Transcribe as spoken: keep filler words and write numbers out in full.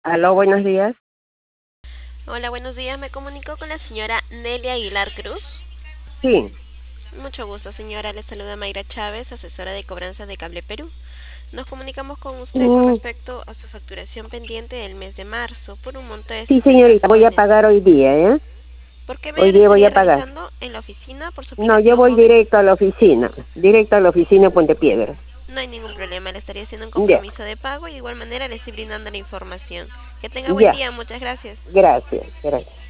Aló, buenos días. Hola, buenos días. Me comunico con la señora Nelia Aguilar Cruz. Sí. Mucho gusto, señora. Le saluda Mayra Chávez, asesora de cobranza de Cable Perú. Nos comunicamos con usted con Mm, respecto a su facturación pendiente del mes de marzo por un monto de sí, sesenta señorita, voy a soles. pagar hoy día, ¿eh? ¿Por qué Hoy medio lo día voy estaría a pagar. realizando en la oficina por su No, yo aplicación voy móvil? directo a la oficina, directo a la oficina de Puente Piedra. No hay ningún problema, le estaría haciendo un Ya, compromiso de pago y de igual manera le estoy brindando la información. Que tenga buen ya, día, muchas gracias. gracias, gracias.